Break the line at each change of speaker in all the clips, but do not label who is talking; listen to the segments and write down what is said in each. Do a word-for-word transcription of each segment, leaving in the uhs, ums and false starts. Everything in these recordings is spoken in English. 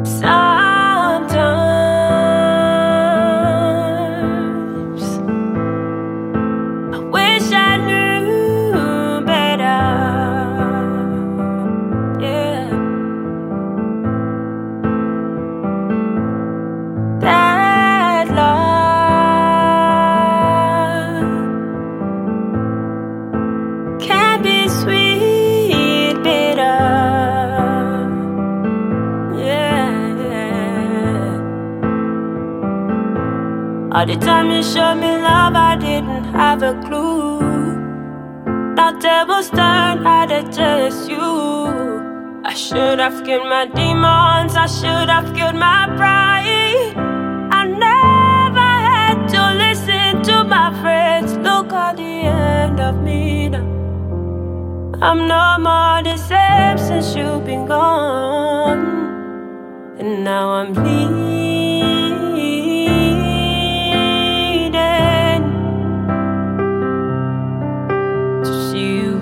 Sometimes I wish I knew better. Yeah, that love can be sweet, bitter. All the time you showed me love, I didn't have a clue. Now tables turned, I detest you. I should have killed my demons, I should have killed my pride. I never had to listen to my friends. Look at the end of me now. I'm no more the same since you've been gone. And now I'm bleeding to see you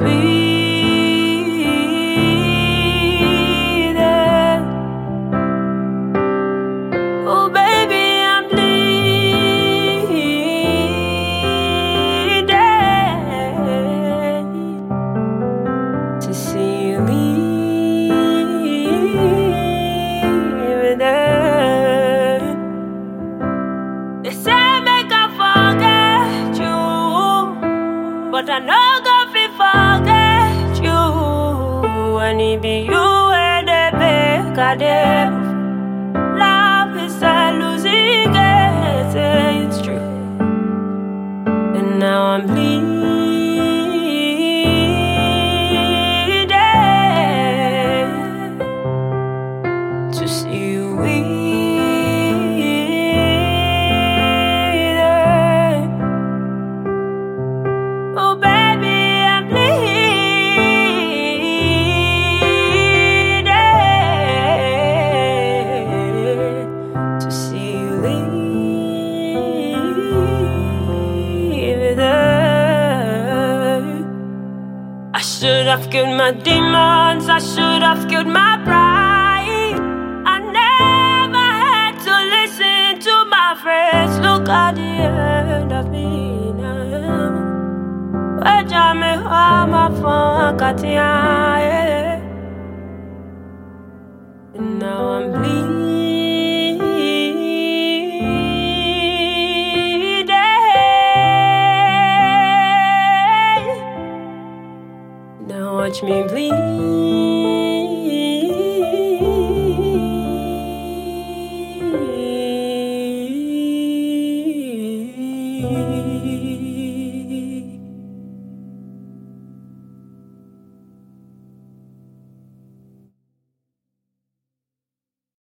breathing. Oh baby, I'm bleeding to see you leaving. They say make I forget you, but I know God fit forget you. And it be you and the big goddamn love is a losing game. Say it's true. And now I'm bleeding to see you weak. Oh baby, I'm bleeding to see you leave. I should have killed my demons, I should have killed my pride. I never had to listen to my friends. Look at the end of me now. Wajame hama fun katia. And now I'm bleeding. Now watch me bleed.